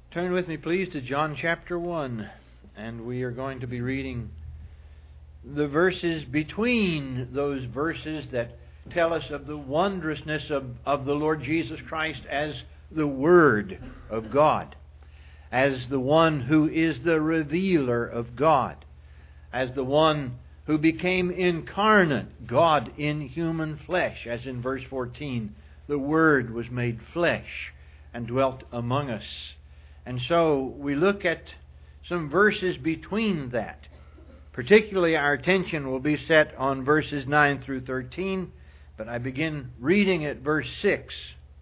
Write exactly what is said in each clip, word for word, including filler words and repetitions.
Turn with me, please, to John chapter one, and we are going to be reading the verses between those verses that tell us of the wondrousness of, of the Lord Jesus Christ as the Word of God, as the one who is the revealer of God, as the one who became incarnate, God in human flesh, as in verse fourteen, the Word was made flesh and dwelt among us. And so we look at some verses between that. Particularly our attention will be set on verses nine through thirteen, but I begin reading at verse six.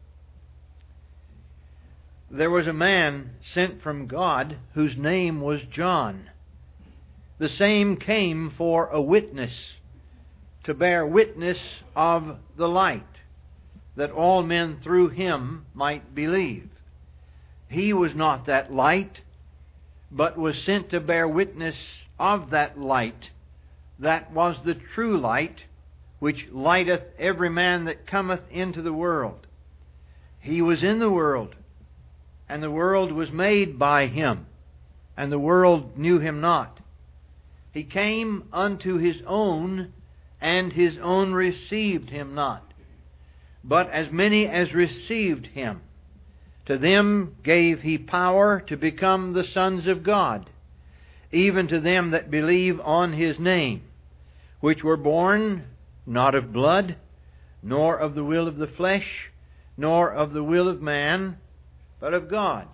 There was a man sent from God whose name was John. The same came for a witness, to bear witness of the light, that all men through him might believe. He was not that light, but was sent to bear witness of that light, that was the true light, which lighteth every man that cometh into the world. He was in the world, and the world was made by Him, and the world knew Him not. He came unto His own, and His own received Him not. But as many as received Him, to them gave He power to become the sons of God, even to them that believe on His name, which were born not of blood, nor of the will of the flesh, nor of the will of man, but of God.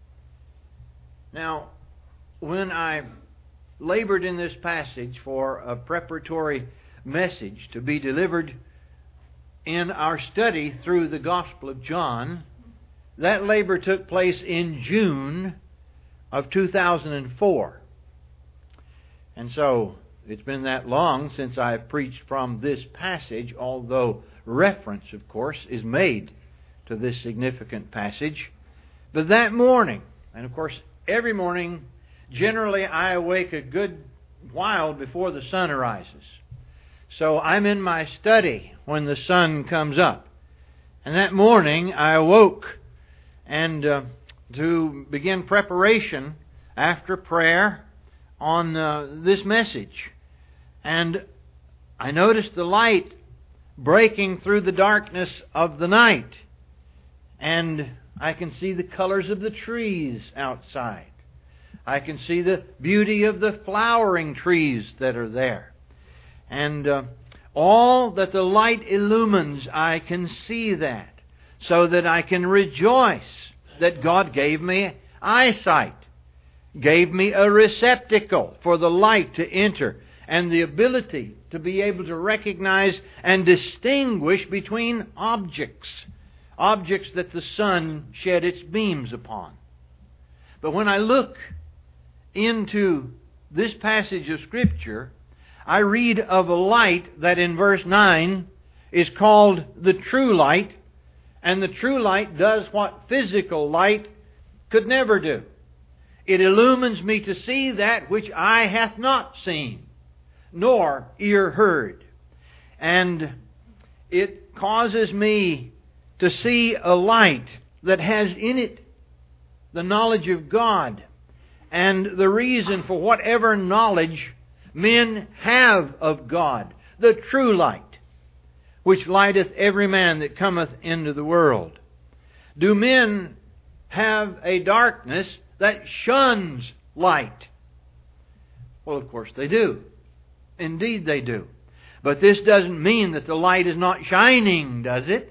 Now, when I labored in this passage for a preparatory message to be delivered in our study through the Gospel of John, that labor took place in June of two thousand four. And so it's been that long since I've preached from this passage, although reference, of course, is made to this significant passage. But that morning, and of course every morning, generally I awake a good while before the sun arises. So I'm in my study when the sun comes up. And that morning I awoke and uh, to begin preparation after prayer on uh, this message. And I noticed the light breaking through the darkness of the night. And I can see the colors of the trees outside. I can see the beauty of the flowering trees that are there. And uh, all that the light illumines, I can see that, so that I can rejoice that God gave me eyesight, gave me a receptacle for the light to enter, and the ability to be able to recognize and distinguish between objects, objects that the sun shed its beams upon. But when I look into this passage of Scripture, I read of a light that in verse nine is called the true light, and the true light does what physical light could never do. It illumines me to see that which eye hath not seen, nor ear heard. And it causes me to see a light that has in it the knowledge of God and the reason for whatever knowledge men have of God, the true light, which lighteth every man that cometh into the world. Do men have a darkness that shuns light? Well, of course they do. Indeed they do. But this doesn't mean that the light is not shining, does it?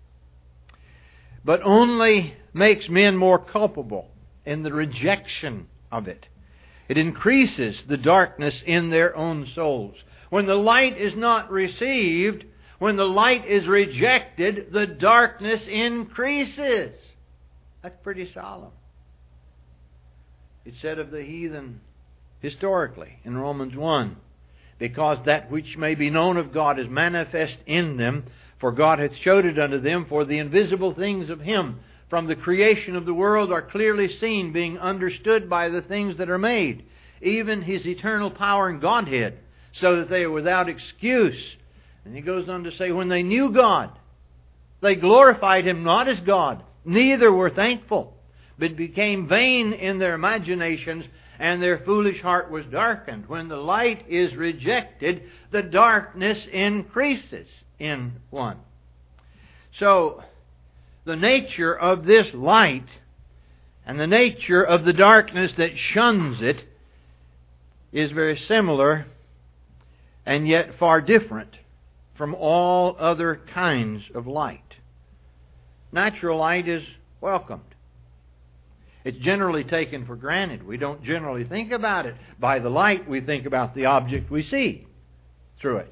But only makes men more culpable in the rejection of it. It increases the darkness in their own souls. When the light is not received, when the light is rejected, the darkness increases. That's pretty solemn. It's said of the heathen historically in Romans one, because that which may be known of God is manifest in them, for God hath showed it unto them, for the invisible things of Him from the creation of the world are clearly seen, being understood by the things that are made, even His eternal power and Godhead, so that they are without excuse. And he goes on to say, when they knew God, they glorified Him not as God, neither were thankful, but became vain in their imaginations, and their foolish heart was darkened. When the light is rejected, the darkness increases in one. So, the nature of this light and the nature of the darkness that shuns it is very similar and yet far different from all other kinds of light. Natural light is welcomed. It's generally taken for granted. We don't generally think about it. By the light, we think about the object we see through it.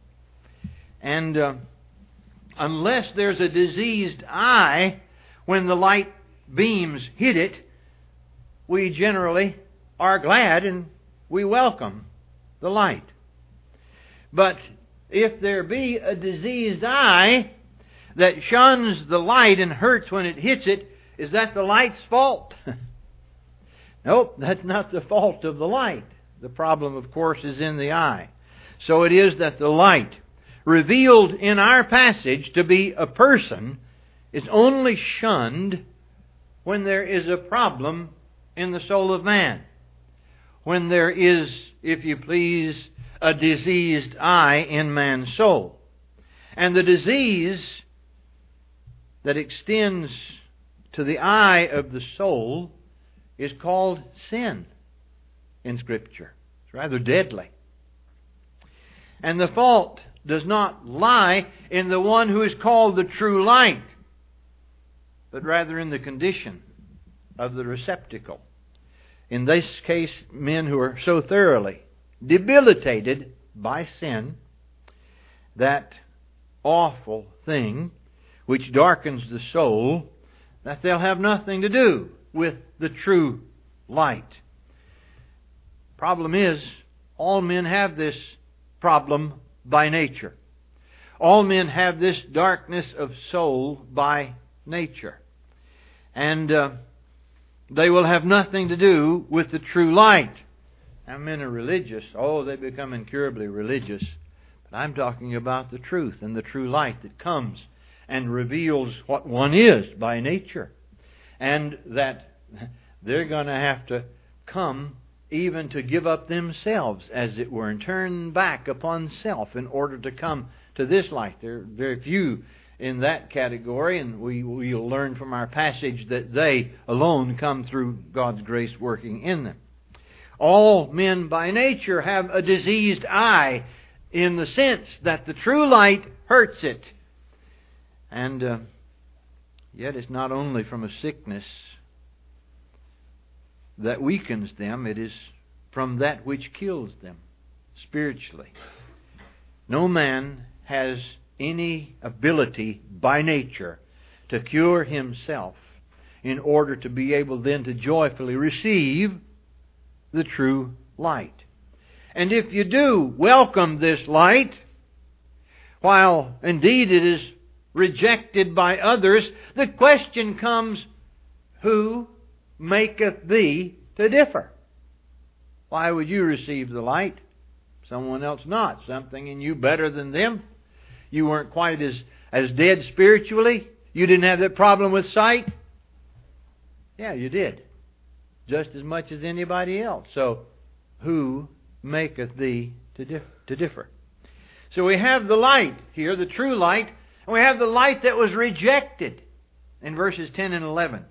And uh, unless there's a diseased eye, when the light beams hit it, we generally are glad and we welcome the light. But if there be a diseased eye that shuns the light and hurts when it hits it, is that the light's fault? Nope, that's not the fault of the light. The problem, of course, is in the eye. So it is that the light, revealed in our passage to be a person, is only shunned when there is a problem in the soul of man. When there is, if you please, a diseased eye in man's soul. And the disease that extends to the eye of the soul is called sin in Scripture. It's rather deadly. And the fault does not lie in the one who is called the true light, but rather in the condition of the receptacle. In this case, men who are so thoroughly debilitated by sin, that awful thing which darkens the soul, that they'll have nothing to do with the true light. Problem is, all men have this problem by nature. All men have this darkness of soul by nature. And uh, they will have nothing to do with the true light. Now, men are religious. Oh, they become incurably religious. But I'm talking about the truth and the true light that comes and reveals what one is by nature. And that they're going to have to come even to give up themselves, as it were, and turn back upon self in order to come to this light. There are very few in that category, and we will learn from our passage that they alone come through God's grace working in them. All men by nature have a diseased eye in the sense that the true light hurts it. And uh, yet it's not only from a sickness that weakens them, it is from that which kills them spiritually. No man has any ability by nature to cure himself in order to be able then to joyfully receive the true light. And if you do welcome this light, while indeed it is rejected by others, the question comes, who maketh thee to differ? Why would you receive the light? Someone else not. Something in you better than them? You weren't quite as, as dead spiritually? You didn't have that problem with sight? Yeah, you did. Just as much as anybody else. So, who maketh thee to, dif- to differ? So we have the light here, the true light, and we have the light that was rejected in verses ten and eleven.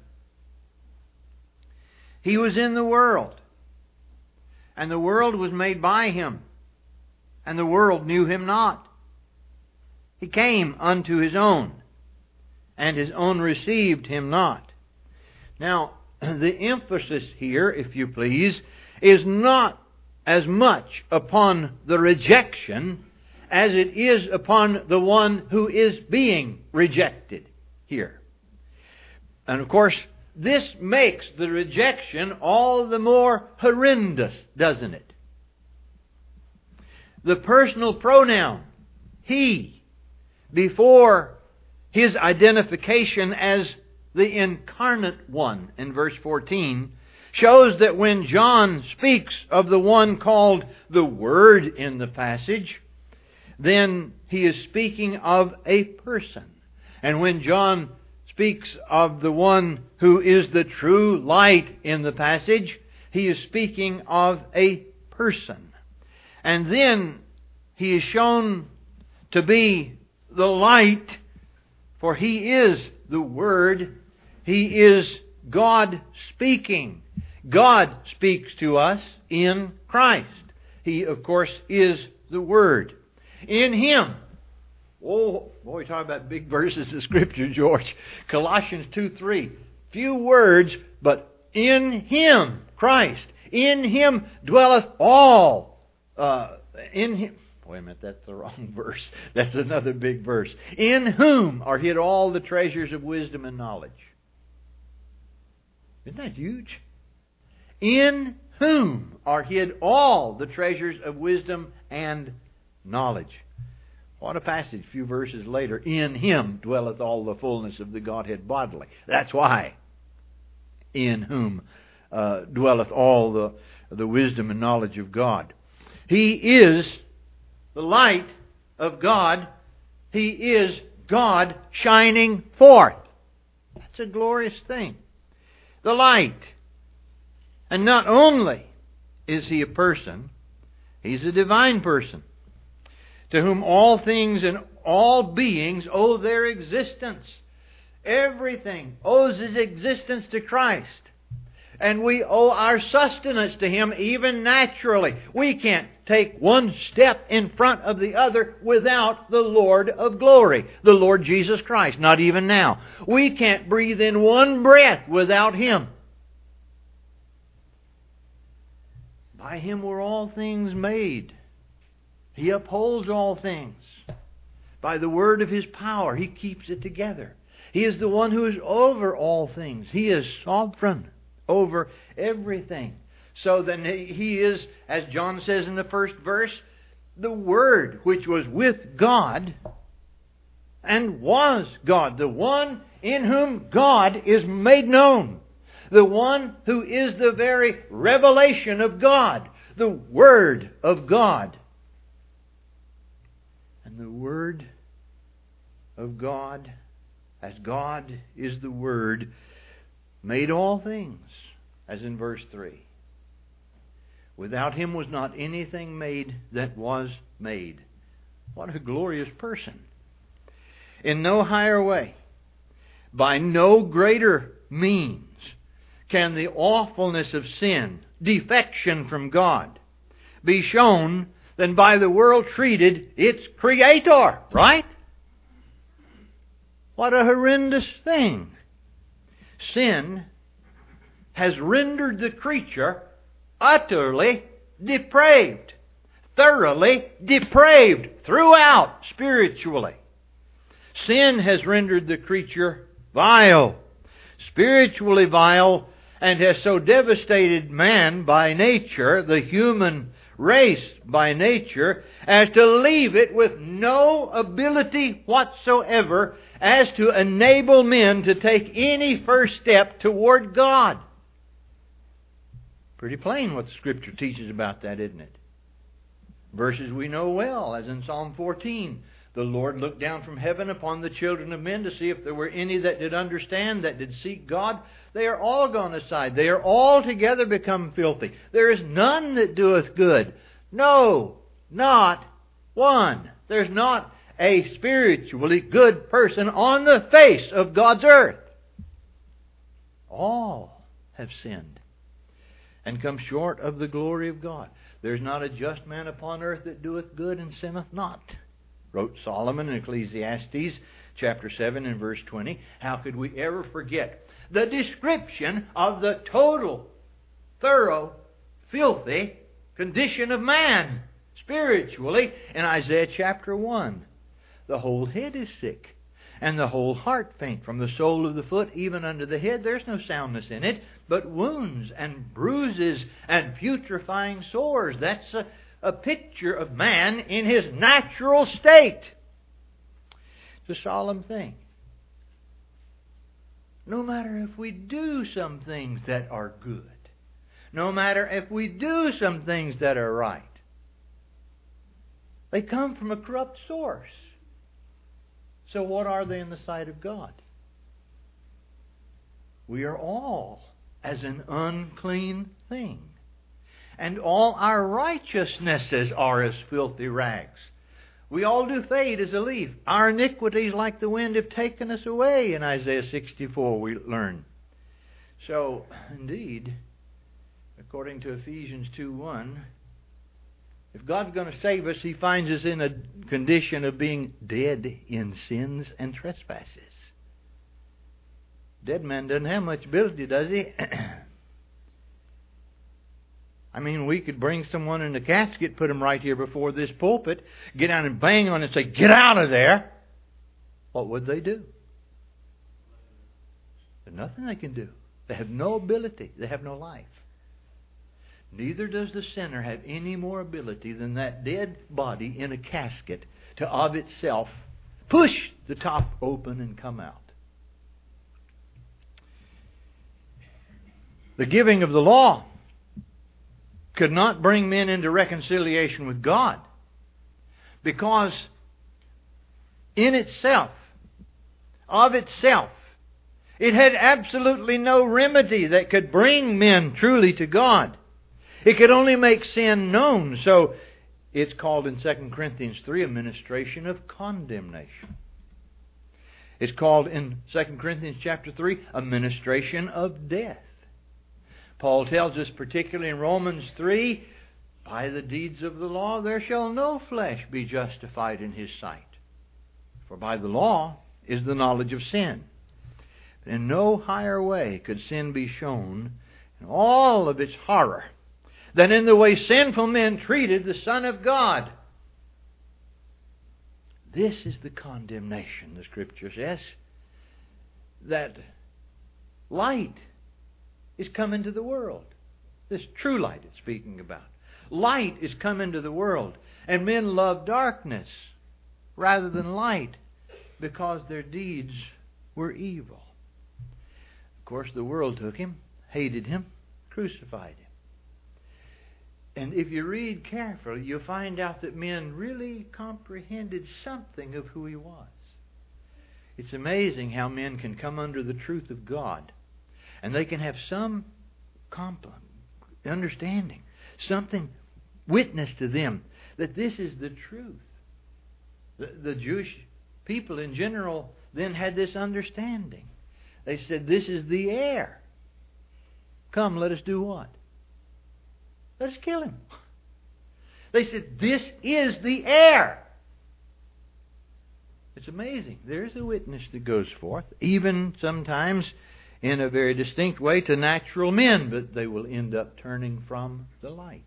He was in the world, and the world was made by Him, and the world knew Him not. He came unto His own, and His own received Him not. Now, the emphasis here, if you please, is not as much upon the rejection as it is upon the one who is being rejected here. And of course, this makes the rejection all the more horrendous, doesn't it? The personal pronoun, he, before his identification as the incarnate one in verse fourteen, shows that when John speaks of the one called the Word in the passage, then he is speaking of a person. And when John speaks of the one who is the true light in the passage, he is speaking of a person. And then he is shown to be the light, for he is the Word. He is God speaking. God speaks to us in Christ. He, of course, is the Word. In Him. Oh, boy, talk about big verses of Scripture, George. Colossians two three. Few words, but in Him, Christ, in Him dwelleth all. Uh, in Him. Wait a minute, that's the wrong verse. That's another big verse. In whom are hid all the treasures of wisdom and knowledge. Isn't that huge? In whom are hid all the treasures of wisdom and knowledge. What a passage, a few verses later. In Him dwelleth all the fullness of the Godhead bodily. That's why. In whom uh, dwelleth all the, the wisdom and knowledge of God. He is the light of God. He is God shining forth. That's a glorious thing. The light. And not only is He a person, He's a divine person, to whom all things and all beings owe their existence. Everything owes its existence to Christ. And we owe our sustenance to Him even naturally. We can't take one step in front of the other without the Lord of glory, the Lord Jesus Christ, not even now. We can't breathe in one breath without Him. By Him were all things made. He upholds all things. By the word of His power, He keeps it together. He is the one who is over all things. He is sovereign over everything. So then He is, as John says in the first verse, the Word which was with God and was God. The one in whom God is made known. The one who is the very revelation of God. The Word of God. And the Word of God, as God is the Word, made all things, as in verse three. Without Him was not anything made that was made. What a glorious person. In no higher way, by no greater means, can the awfulness of sin, defection from God, be shown than by the world treated its Creator. Right? What a horrendous thing. Sin has rendered the creature utterly depraved. Thoroughly depraved throughout spiritually. Sin has rendered the creature vile. Spiritually vile, and has so devastated man by nature, the human race by nature, as to leave it with no ability whatsoever as to enable men to take any first step toward God. Pretty plain what the Scripture teaches about that, isn't it? Verses we know well, as in Psalm fourteen. The Lord looked down from heaven upon the children of men to see if there were any that did understand, that did seek God. They are all gone aside. They are all together become filthy. There is none that doeth good. No, not one. There's not a spiritually good person on the face of God's earth. All have sinned and come short of the glory of God. There's not a just man upon earth that doeth good and sinneth not, wrote Solomon in Ecclesiastes chapter seven and verse twenty. How could we ever forget the description of the total, thorough, filthy condition of man spiritually in Isaiah chapter one? The whole head is sick, and the whole heart faint. From the sole of the foot even unto the head there's no soundness in it, but wounds and bruises and putrefying sores. That's a A picture of man in his natural state. It's a solemn thing. No matter if we do some things that are good, no matter if we do some things that are right, they come from a corrupt source. So what are they in the sight of God? We are all as an unclean thing, and all our righteousnesses are as filthy rags. We all do fade as a leaf. Our iniquities like the wind have taken us away, in Isaiah sixty-four we learn. So, indeed, according to Ephesians two one, if God's going to save us, He finds us in a condition of being dead in sins and trespasses. Dead man doesn't have much ability, does he? I mean, we could bring someone in a casket, put them right here before this pulpit, get down and bang on it and say, "Get out of there!" What would they do? There's nothing they can do. They have no ability. They have no life. Neither does the sinner have any more ability than that dead body in a casket to of itself push the top open and come out. The giving of the law could not bring men into reconciliation with God, because in itself, of itself, it had absolutely no remedy that could bring men truly to God. It could only make sin known. So it's called in Second Corinthians three a ministration of condemnation. It's called in Second Corinthians chapter three a ministration of death. Paul tells us particularly in Romans three, by the deeds of the law there shall no flesh be justified in his sight. For by the law is the knowledge of sin. In no higher way could sin be shown in all of its horror than in the way sinful men treated the Son of God. This is the condemnation, the Scripture says, that light is come into the world. This true light it's speaking about. Light is come into the world, and men love darkness rather than light because their deeds were evil. Of course, the world took Him, hated Him, crucified Him. And if you read carefully, you'll find out that men really comprehended something of who He was. It's amazing how men can come under the truth of God, and they can have some compl- understanding, something witness to them that this is the truth. The, the Jewish people in general then had this understanding. They said, "This is the heir. Come, let us do what? Let us kill him." They said, "This is the heir." It's amazing. There's a witness that goes forth, even sometimes in a very distinct way to natural men, but they will end up turning from the light.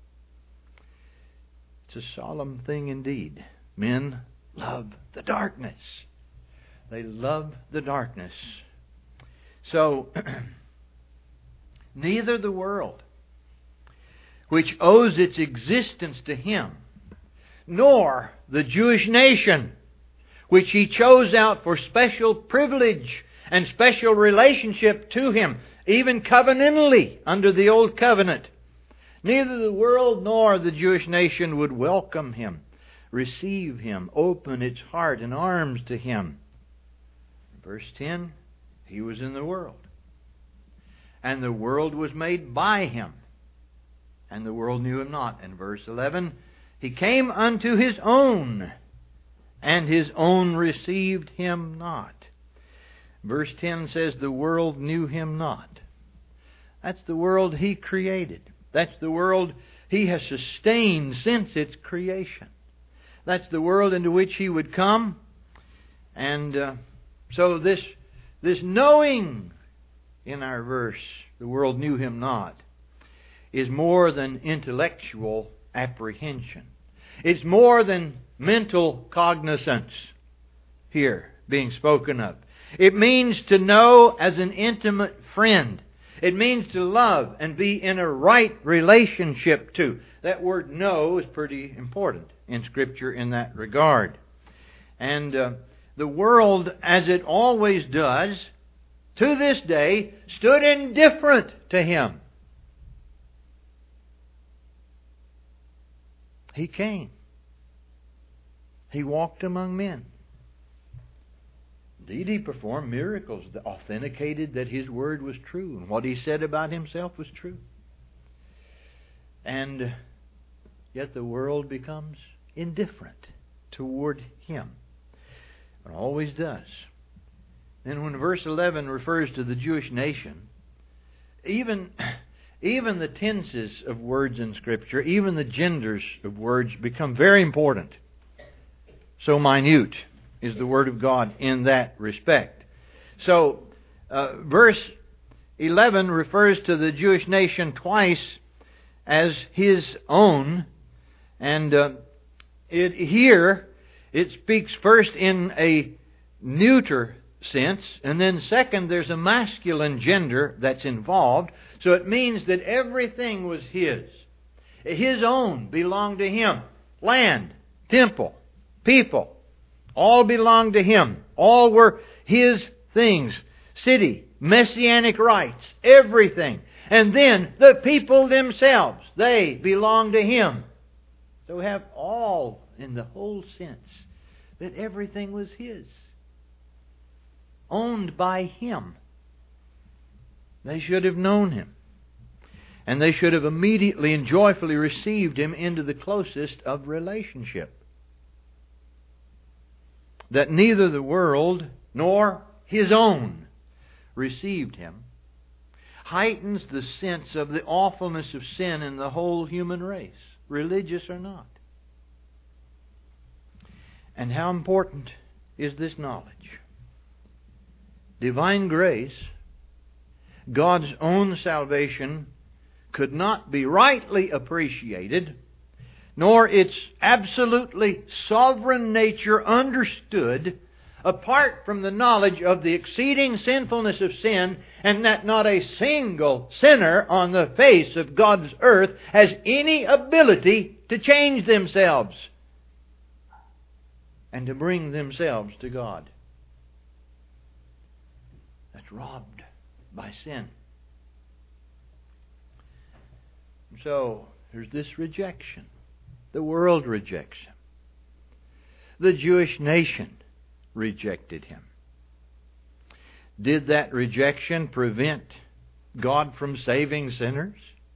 It's a solemn thing indeed. Men love the darkness. They love the darkness. So, neither the world, which owes its existence to Him, nor the Jewish nation, which He chose out for special privilege and special relationship to Him, even covenantally under the Old Covenant, neither the world nor the Jewish nation would welcome Him, receive Him, open its heart and arms to Him. Verse ten, He was in the world, and the world was made by Him, and the world knew Him not. And verse eleven, He came unto His own, and His own received Him not. Verse ten says, the world knew Him not. That's the world He created. That's the world He has sustained since its creation. That's the world into which He would come. And uh, so this, this knowing in our verse, the world knew Him not, is more than intellectual apprehension. It's more than mental cognizance here being spoken of. It means to know as an intimate friend. It means to love and be in a right relationship to. That word know is pretty important in Scripture in that regard. And uh, the world, as it always does, to this day, stood indifferent to Him. He came. He walked among men. Indeed, He performed miracles that authenticated that His Word was true and what He said about Himself was true. And yet the world becomes indifferent toward Him. It always does. And when verse eleven refers to the Jewish nation, even, even the tenses of words in Scripture, even the genders of words become very important. So minute is the Word of God in that respect. So, uh, verse eleven refers to the Jewish nation twice as His own. And uh, it here, it speaks first in a neuter sense, and then second, there's a masculine gender that's involved. So it means that everything was His. His own belonged to Him. Land, temple, people, all belonged to Him. All were His things. City, messianic rights, everything. And then the people themselves, they belong to Him. So we have all in the whole sense that everything was His. Owned by Him. They should have known Him. And they should have immediately and joyfully received Him into the closest of relationship. That neither the world nor His own received Him heightens the sense of the awfulness of sin in the whole human race, religious or not. And how important is this knowledge? Divine grace, God's own salvation, could not be rightly appreciated, nor its absolutely sovereign nature understood, apart from the knowledge of the exceeding sinfulness of sin, and that not a single sinner on the face of God's earth has any ability to change themselves and to bring themselves to God. That's robbed by sin. So, there's this rejection. The world rejects Him. The Jewish nation rejected Him. Did that rejection prevent God from saving sinners?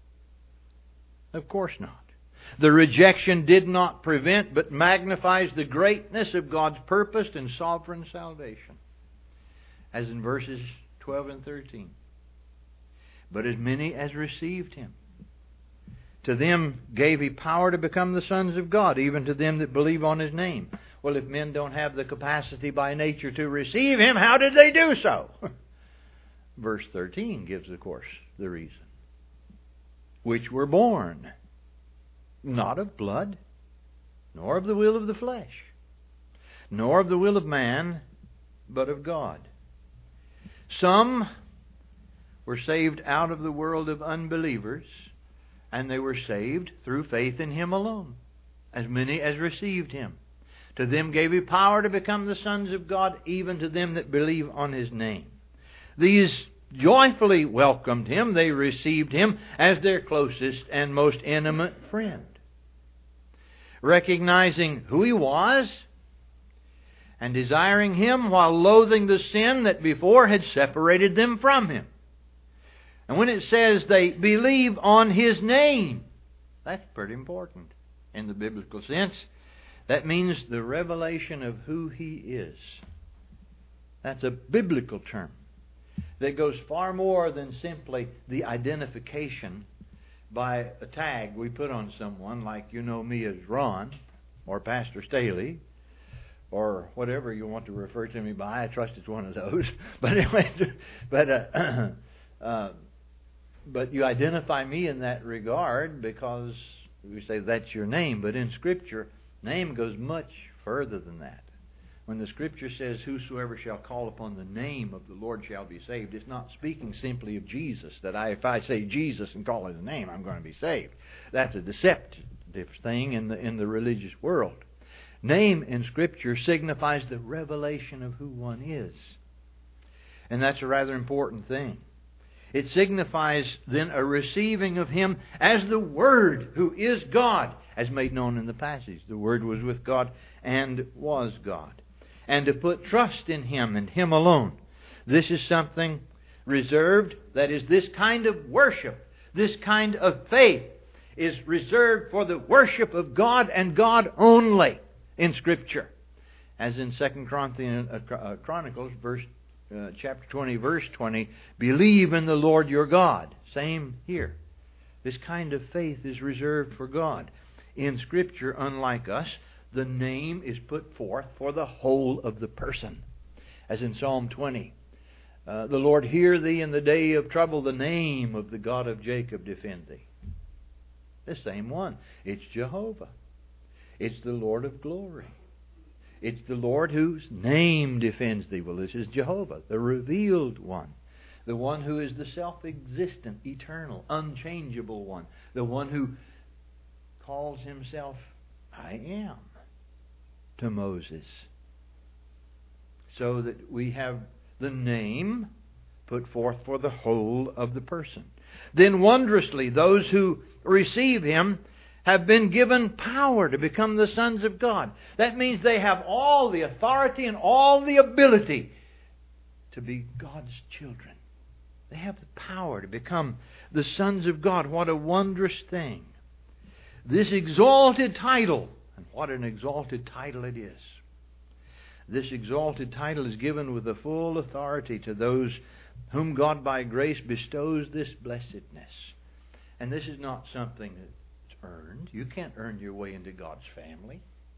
Of course not. The rejection did not prevent, but magnifies the greatness of God's purpose and sovereign salvation. As in verses twelve and thirteen. But as many as received Him, to them gave He power to become the sons of God, even to them that believe on His name. Well, if men don't have the capacity by nature to receive Him, how did they do so? Verse thirteen gives, of course, the reason. Which were born, not of blood, nor of the will of the flesh, nor of the will of man, but of God. Some were saved out of the world of unbelievers, and they were saved through faith in Him alone, as many as received Him. To them gave He power to become the sons of God, even to them that believe on His name. These joyfully welcomed Him. They received Him as their closest and most intimate friend. Recognizing who He was, and desiring Him while loathing the sin that before had separated them from Him. And when it says they believe on His name, that's pretty important in the biblical sense. That means the revelation of who He is. That's a biblical term that goes far more than simply the identification by a tag we put on someone, like you know me as Ron or Pastor Staley, or whatever you want to refer to me by. I trust it's one of those. But anyway, but uh, uh, but you identify me in that regard because we say that's your name. But in Scripture, name goes much further than that. When the Scripture says, "Whosoever shall call upon the name of the Lord shall be saved," it's not speaking simply of Jesus. That I, if I say Jesus and call His name, I'm going to be saved. That's a deceptive thing in the in the religious world. Name in Scripture signifies the revelation of who one is. And that's a rather important thing. It signifies then a receiving of Him as the Word, who is God, as made known in the passage. The Word was with God and was God. and to put trust in Him and Him alone. This is something reserved, that is, this kind of worship, this kind of faith is reserved for the worship of God and God only in Scripture. As in Second Chronicles, verse, uh, chapter twenty, verse twenty, believe in the Lord your God. Same here. This kind of faith is reserved for God. In Scripture, unlike us, the name is put forth for the whole of the person. As in Psalm twenty, uh, the Lord hear thee in the day of trouble, the name of the God of Jacob defend thee. The same one. It's Jehovah. It's the Lord of glory. It's the Lord whose name defends thee. Well, this is Jehovah, the revealed one. The one who is the self-existent, eternal, unchangeable one. The one who calls Himself, I am, to Moses. So that we have the name put forth for the whole of the person. Then wondrously, those who receive Him have been given power to become the sons of God. That means they have all the authority and all the ability to be God's children. They have the power to become the sons of God. What a wondrous thing. This exalted title, and what an exalted title it is. This exalted title is given with the full authority to those whom God by grace bestows this blessedness. And this is not something that's earned. You can't earn your way into God's family.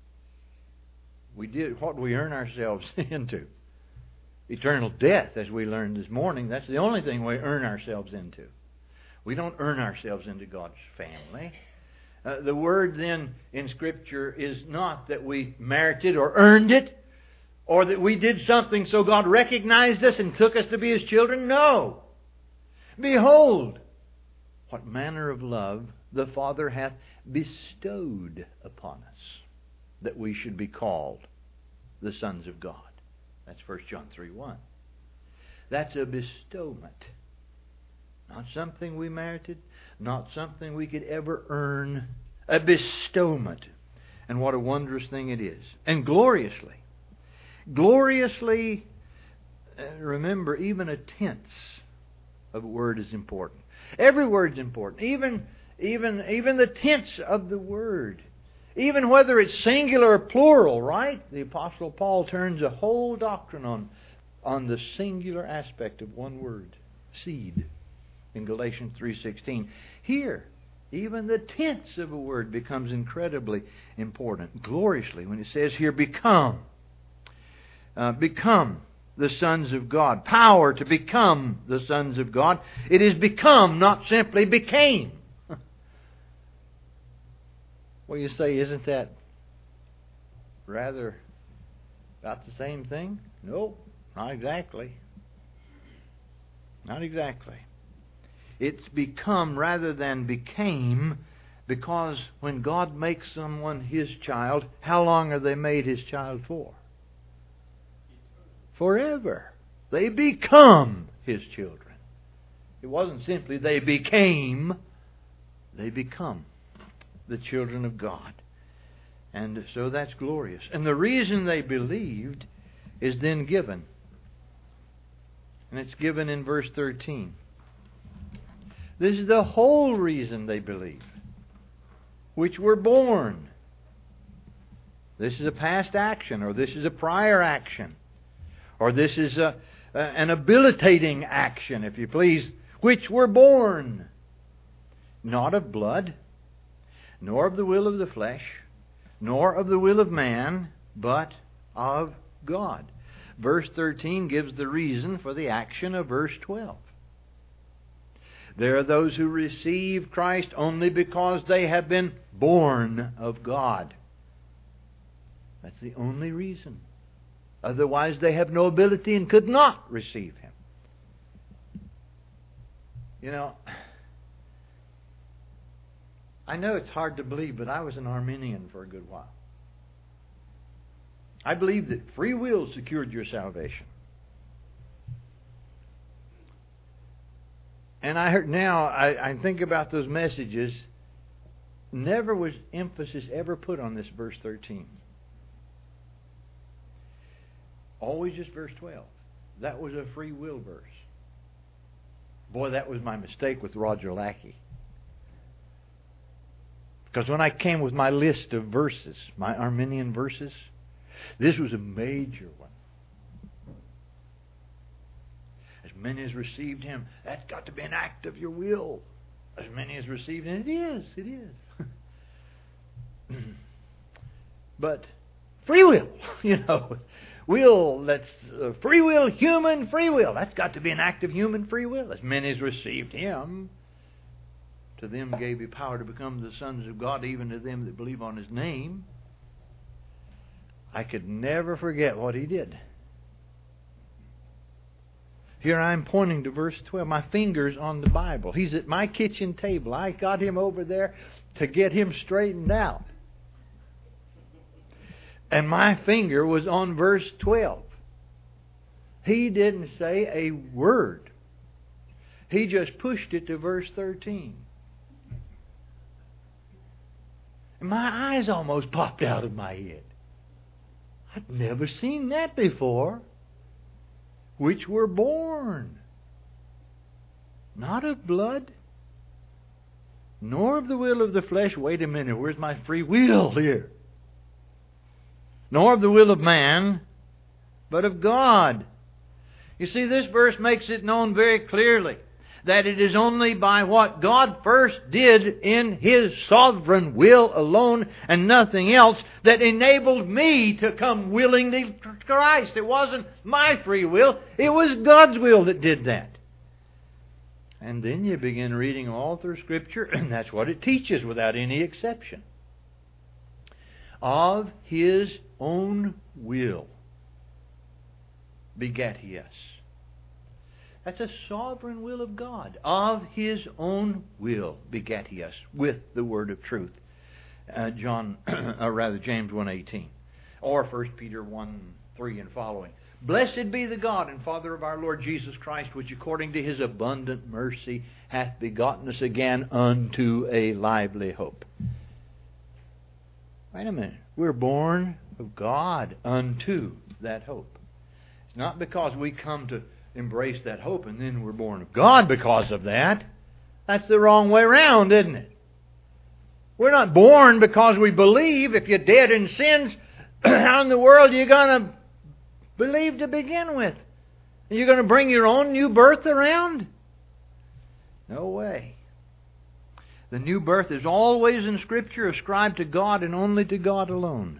We did what we earn ourselves into. Eternal death, as we learned this morning, that's the only thing we earn ourselves into. We don't earn ourselves into God's family. Uh, the word then in Scripture is not that we merited or earned it, or that we did something so God recognized us and took us to be His children. No. Behold, what manner of love the Father hath bestowed upon us, that we should be called the sons of God. That's First John three one. That's a bestowment. Not something we merited, not something we could ever earn. A bestowment. And what a wondrous thing it is. And gloriously. Gloriously, remember, even a tense of a word is important. Every word's important. Even, even, even the tense of the word. Even whether it's singular or plural, right? The Apostle Paul turns a whole doctrine on, on the singular aspect of one word. Seed. In Galatians three sixteen. Here, even the tense of a word becomes incredibly important. Gloriously, when it says here, become. Uh, become the sons of God. Power to become the sons of God. It is become, not simply became. Well, you say, isn't that rather about the same thing? No, not exactly. Not exactly. It's become rather than became, because when God makes someone His child, how long are they made His child for? Forever. They become His children. It wasn't simply they became, they become the children of God. And so that's glorious. And the reason they believed is then given. And it's given in verse thirteen. This is the whole reason they believe. Which were born. This is a past action, or this is a prior action. Or this is a, a, an habilitating action, if you please. Which were born. Not of blood, nor of the will of the flesh, nor of the will of man, but of God. Verse thirteen gives the reason for the action of verse twelve. There are those who receive Christ only because they have been born of God. That's the only reason. Otherwise they have no ability and could not receive Him. You know, I know it's hard to believe, but I was an Arminian for a good while. I believed that free will secured your salvation. And I heard now, I, I think about those messages, never was emphasis ever put on this verse thirteen. Always just verse twelve. That was a free will verse. Boy, that was my mistake with Roger Lackey. Because when I came with my list of verses, my Arminian verses, this was a major one. As many as received Him, that's got to be an act of your will. As many as received Him, it is, it is. But free will, you know, will, that's uh, free will, human free will. That's got to be an act of human free will. As many as received Him, to them gave He power to become the sons of God, even to them that believe on His name. I could never forget what He did. Here I'm pointing to verse twelve. My finger's on the Bible. He's at my kitchen table. I got him over there to get him straightened out. And my finger was on verse twelve. He didn't say a word. He just pushed it to verse thirteen. And my eyes almost popped out of my head. I'd never seen that before. Which were born, not of blood, nor of the will of the flesh. Wait a minute, where's my free will here? Nor of the will of man, but of God. You see, this verse makes it known very clearly that it is only by what God first did in His sovereign will alone and nothing else that enabled me to come willingly to Christ. It wasn't my free will. It was God's will that did that. And then you begin reading all through Scripture, and that's what it teaches without any exception. Of His own will begat He us. That's a sovereign will of God. Of His own will begat He us with the word of truth. Uh, John, or rather James one eighteen, or First Peter one three and following. Blessed be the God and Father of our Lord Jesus Christ, which according to His abundant mercy hath begotten us again unto a lively hope. Wait a minute. We're born of God unto that hope. It's not because we come to embrace that hope and then we're born of God because of that. That's the wrong way around, isn't it? We're not born because we believe. If you're dead in sins, how in the world are you going to believe to begin with? Are you going to bring your own new birth around? No way. The new birth is always in Scripture ascribed to God and only to God alone.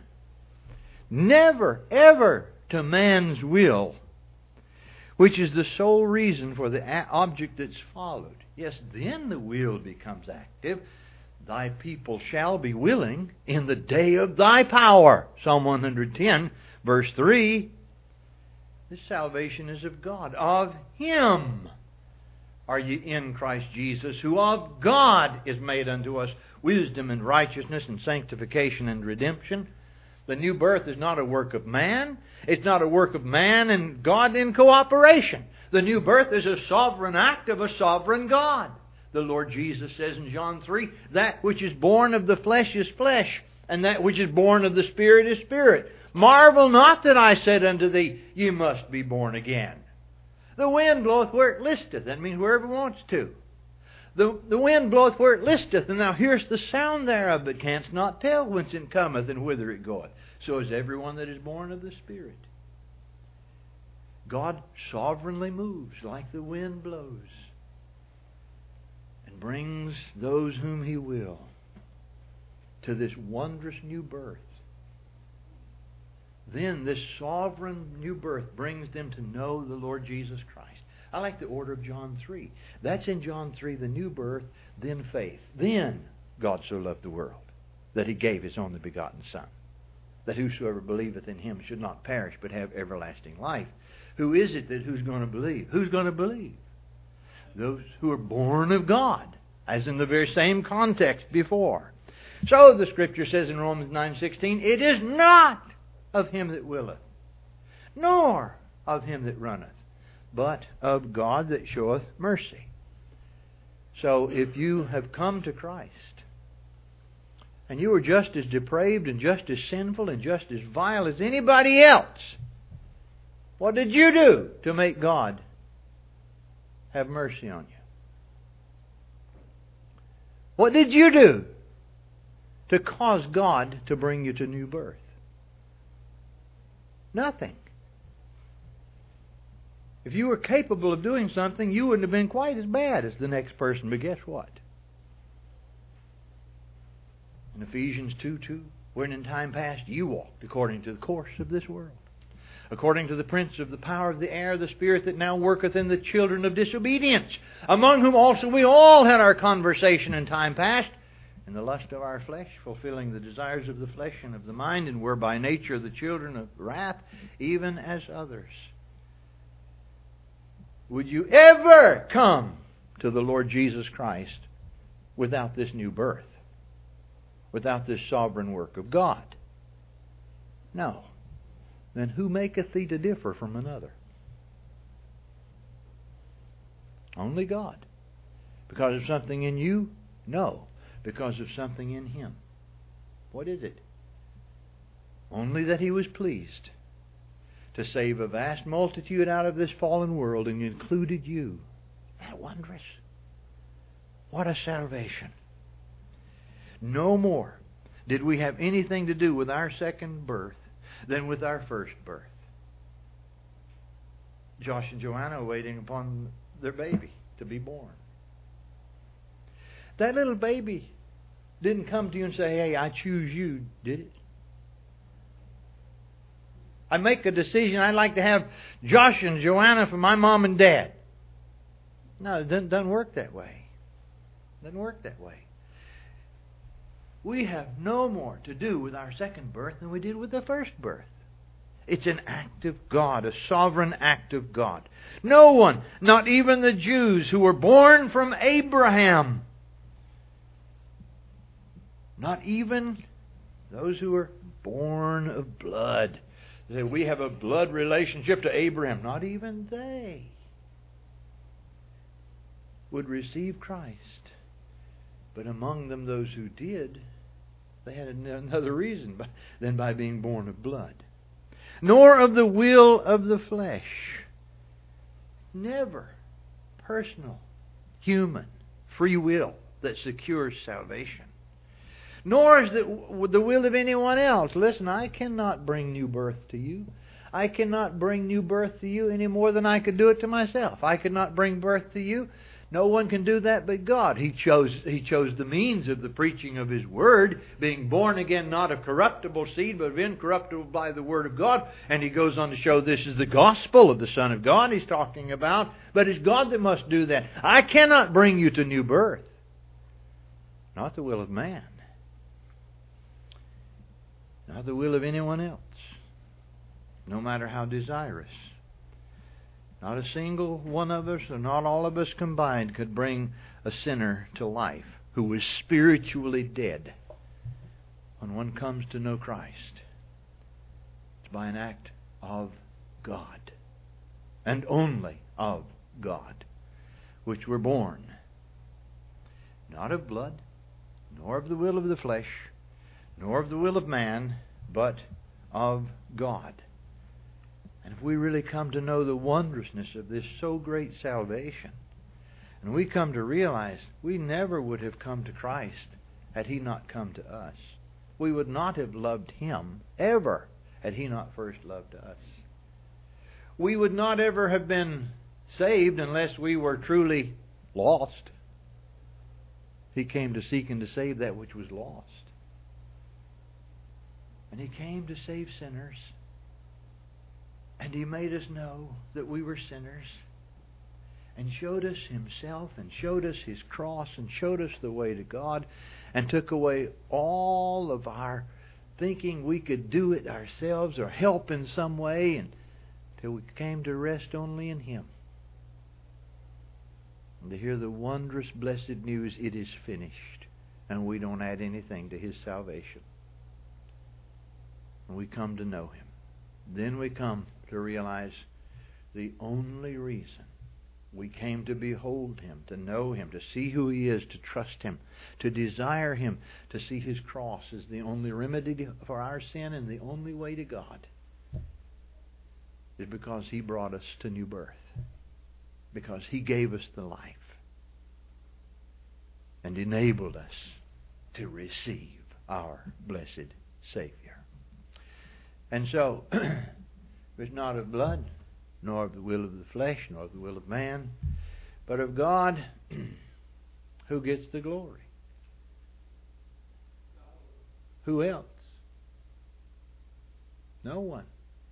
Never, ever to man's will, which is the sole reason for the object that's followed. Yes, then the will becomes active. Thy people shall be willing in the day of Thy power. Psalm one hundred ten, verse three. This salvation is of God. Of Him are ye in Christ Jesus, who of God is made unto us wisdom and righteousness and sanctification and redemption. The new birth is not a work of man. It's not a work of man and God in cooperation. The new birth is a sovereign act of a sovereign God. The Lord Jesus says in John three, that which is born of the flesh is flesh, and that which is born of the Spirit is spirit. Marvel not that I said unto thee, ye must be born again. The wind bloweth where it listeth. That means wherever it wants to. The, the wind bloweth where it listeth, and thou hearest the sound thereof, but canst not tell whence it cometh and whither it goeth. So is everyone that is born of the Spirit. God sovereignly moves like the wind blows and brings those whom He will to this wondrous new birth. Then this sovereign new birth brings them to know the Lord Jesus Christ. I like the order of John three. That's in John three, the new birth, then faith. Then God so loved the world that He gave His only begotten Son, that whosoever believeth in Him should not perish but have everlasting life. Who is it that who's going to believe? Who's going to believe? Those who are born of God, as in the very same context before. So the Scripture says in Romans nine sixteen, it is not of him that willeth, nor of him that runneth, but of God that showeth mercy. So if you have come to Christ, and you are just as depraved and just as sinful and just as vile as anybody else, What did you do to make God have mercy on you? What did you do to cause God to bring you to new birth? Nothing. If you were capable of doing something, you wouldn't have been quite as bad as the next person. But guess what? In Ephesians two two, when in time past you walked according to the course of this world, according to the prince of the power of the air, the spirit that now worketh in the children of disobedience, among whom also we all had our conversation in time past, in the lust of our flesh, fulfilling the desires of the flesh and of the mind, and were by nature the children of wrath, even as others. Would you ever come to the Lord Jesus Christ without this new birth? Without this sovereign work of God? No. Then who maketh thee to differ from another? Only God. Because of something in you? No. Because of something in Him. What is it? Only that He was pleased to save a vast multitude out of this fallen world, and included you. Isn't that wondrous? What a salvation. No more did we have anything to do with our second birth than with our first birth. Josh and Joanna waiting upon their baby to be born. That little baby didn't come to you and say, "Hey, I choose you," did it? I make a decision, I'd like to have Josh and Joanna for my mom and dad. No, it doesn't, doesn't work that way. It doesn't work that way. We have no more to do with our second birth than we did with the first birth. It's an act of God, a sovereign act of God. No one, not even the Jews who were born from Abraham, not even those who were born of blood, that we have a blood relationship to Abraham, not even they would receive Christ. But among them, those who did, they had another reason than by being born of blood. Nor of the will of the flesh. Never personal, human, free will that secures salvation. Nor is it the will of anyone else. Listen, I cannot bring new birth to you. I cannot bring new birth to you any more than I could do it to myself. I could not bring birth to you. No one can do that but God. He chose, He chose the means of the preaching of His Word, being born again not of corruptible seed, but of incorruptible by the Word of God. And He goes on to show this is the gospel of the Son of God He's talking about. But it's God that must do that. I cannot bring you to new birth. Not the will of man. Not the will of anyone else, no matter how desirous. Not a single one of us, or not all of us combined, could bring a sinner to life who was spiritually dead when one comes to know Christ. It's by an act of God, and only of God, which we're born, not of blood, nor of the will of the flesh, nor of the will of man, but of God. And if we really come to know the wondrousness of this so great salvation, and we come to realize we never would have come to Christ had He not come to us. We would not have loved Him ever had He not first loved us. We would not ever have been saved unless we were truly lost. He came to seek and to save that which was lost. And He came to save sinners. And He made us know that we were sinners. And showed us Himself, and showed us His cross, and showed us the way to God, and took away all of our thinking we could do it ourselves or help in some way, until we came to rest only in Him. And to hear the wondrous, blessed news, it is finished. And we don't add anything to His salvation. And we come to know Him. Then we come to realize the only reason we came to behold Him, to know Him, to see who He is, to trust Him, to desire Him, to see His cross as the only remedy for our sin and the only way to God, is because He brought us to new birth. Because He gave us the life and enabled us to receive our blessed Savior. And so, it's not of blood, nor of the will of the flesh, nor of the will of man, but of God who gets the glory. Who else? No one.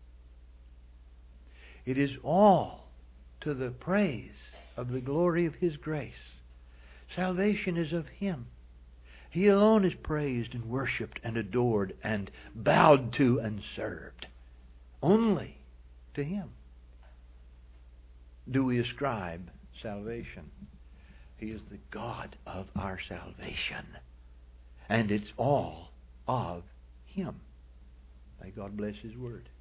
It is all to the praise of the glory of His grace. Salvation is of Him. He alone is praised and worshipped and adored and bowed to and served. Only to Him do we ascribe salvation. He is the God of our salvation. And it's all of Him. May God bless His Word.